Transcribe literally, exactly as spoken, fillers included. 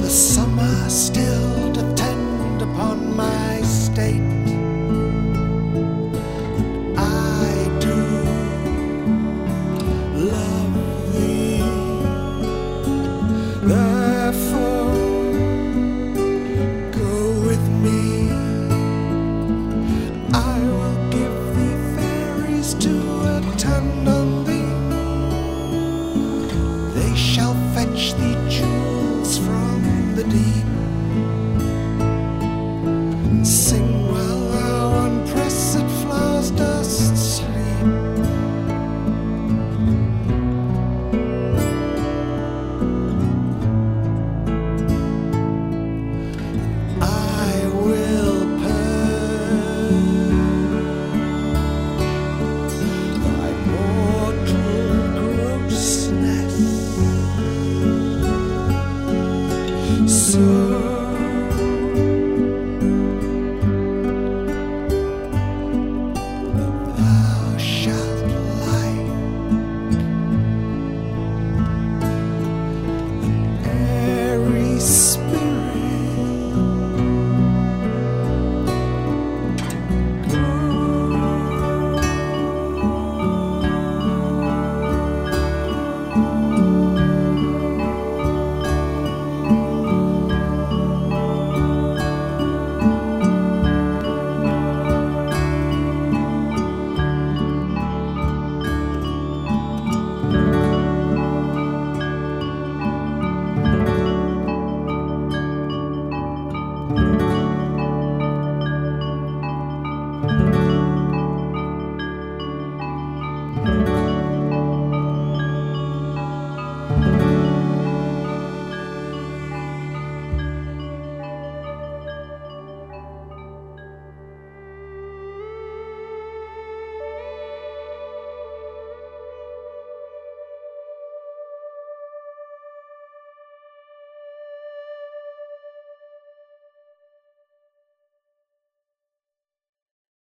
the summer still doth tend upon my state. I do love thee, therefore go with me. I will give thee fairies to attend on thee. They shall fetch thee jewels from the deep. Sing while thou on pressed flowers dost sleep. I will purge thy mortal grossness. So thou shalt like an airy spirit. Thank you.